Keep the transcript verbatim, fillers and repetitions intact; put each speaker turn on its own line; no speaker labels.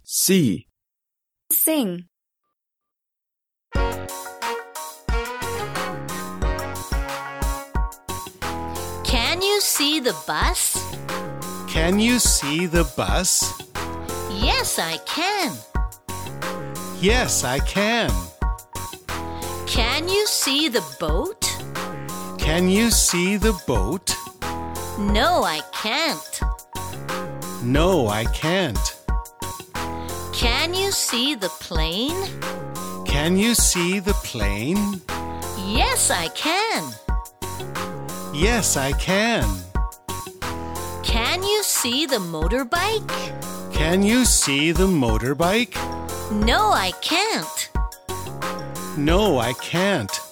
See.
Sing.
Can you see the bus?
Can you see the bus?
Yes, I can.
Yes, I can.
Can you see the boat?
Can you see the boat?
No, I can't.
No, I can't.
Can you see the plane?
Can you see the plane?
Yes, I can.
Yes, I can.
Can you see the motorbike?
Can you see the motorbike?
No, I can't.
No, I can't.